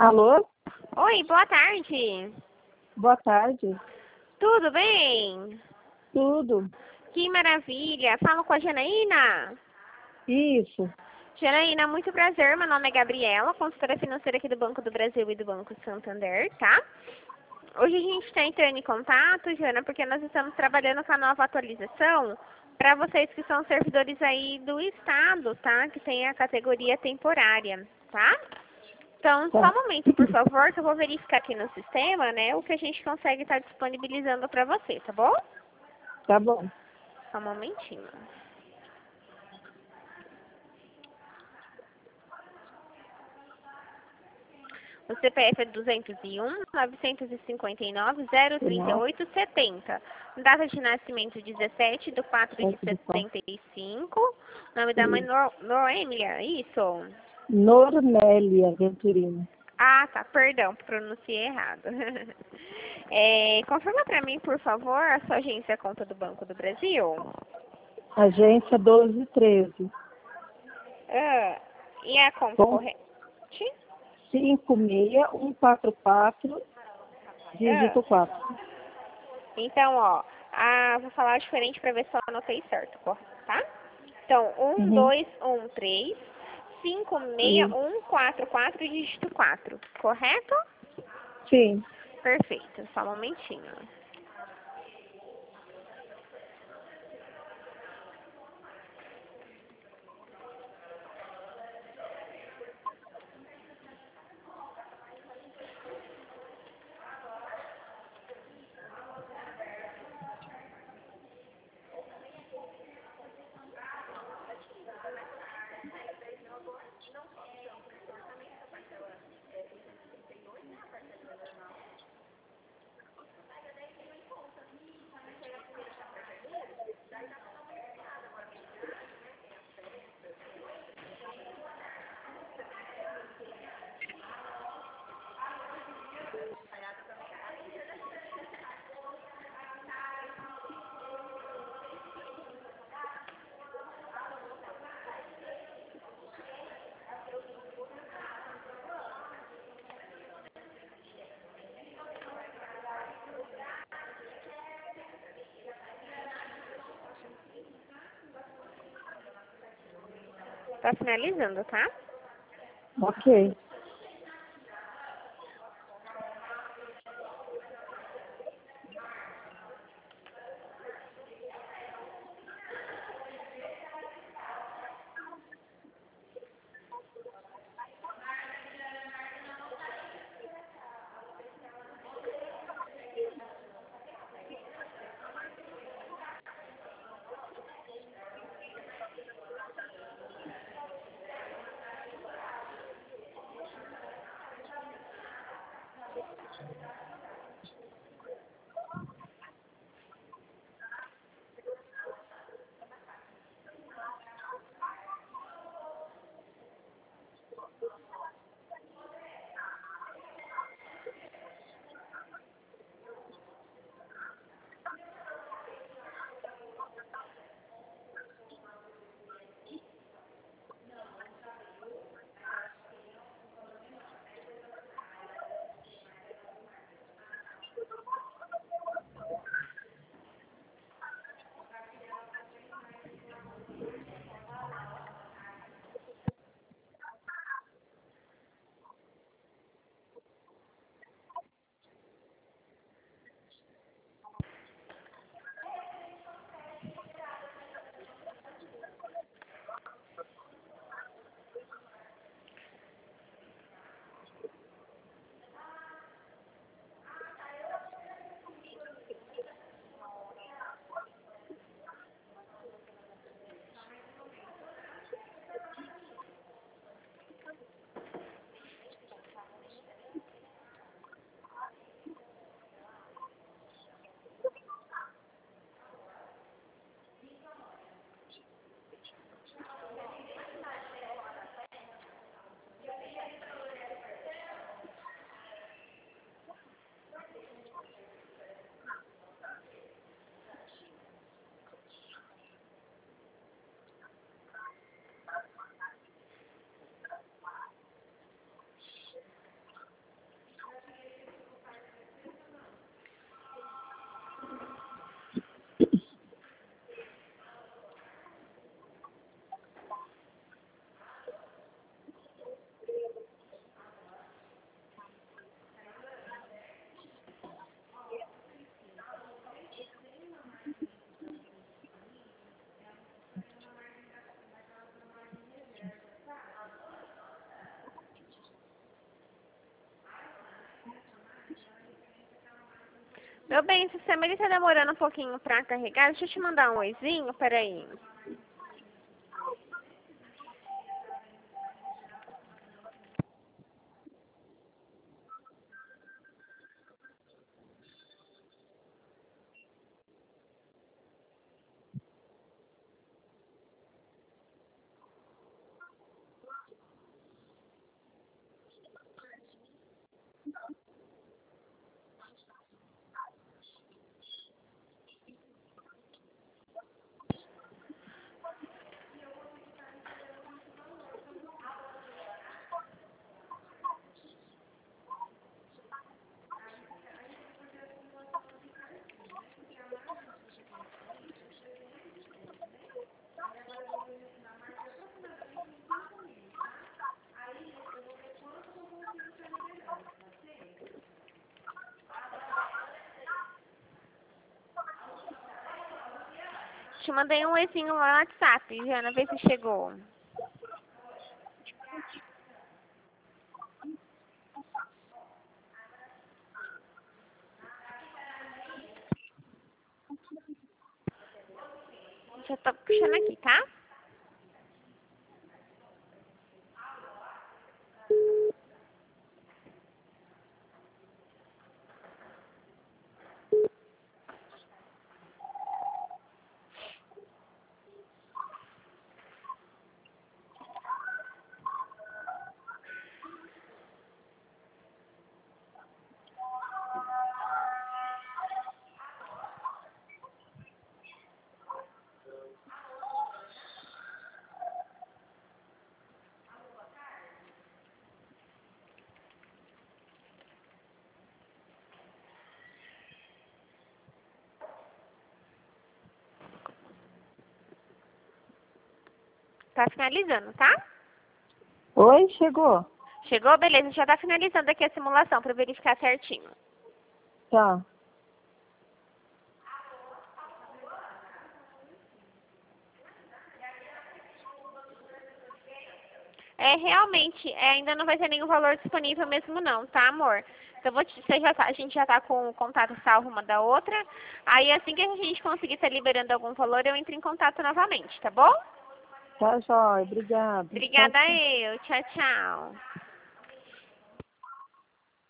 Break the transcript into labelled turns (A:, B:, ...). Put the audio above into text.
A: Alô?
B: Oi, boa tarde.
A: Boa tarde.
B: Tudo bem?
A: Tudo.
B: Que maravilha. Falo com a Janaína.
A: Isso.
B: Janaína, muito prazer. Meu nome é Gabriela, consultora financeira aqui do Banco do Brasil e do Banco Santander, tá? Hoje a gente está entrando em contato, Jana, porque nós estamos trabalhando com a nova atualização para vocês que são servidores aí do Estado, tá? Que tem a categoria temporária, tá? Então, só
A: Tá.
B: um momento, por favor, que eu vou verificar aqui no sistema, né, o que a gente consegue estar disponibilizando para você, tá bom?
A: Tá bom.
B: Só um momentinho. O CPF é 201.959.038.70. Data de nascimento 17/4/75. Nome da mãe Noêmia, isso?
A: Normélia Venturino.
B: Ah, tá, perdão, pronunciei errado. Confirma para mim, por favor, a sua agência conta do Banco do Brasil.
A: Agência 1213.
B: E a conta
A: Com
B: corrente?
A: 56144, dígito 4.
B: Então, ó, vou falar diferente para ver se eu anotei certo, tá? Então,
A: Uhum.
B: 1213
A: Isso.
B: 56144, dígito 4, correto?
A: Sim.
B: Perfeito, só um momentinho. Tá finalizando, tá?
A: Ok.
B: Meu bem, o sistema ele tá demorando um pouquinho pra carregar. Deixa eu te mandar um oizinho, peraí. Te mandei um oizinho lá no WhatsApp, Jana, vê se chegou. Já tô puxando aqui, tá? Tá finalizando, tá?
A: Oi, chegou?
B: Chegou? Beleza, já tá finalizando aqui a simulação pra verificar certinho.
A: Tá.
B: Realmente, ainda não vai ter nenhum valor disponível mesmo não, tá, amor? Então, a gente já tá com o contato salvo uma da outra. Aí, assim que a gente conseguir estar liberando algum valor, eu entro em contato novamente, tá bom?
A: Tá, jóia. Obrigada.
B: Obrigada eu. Tchau, tchau.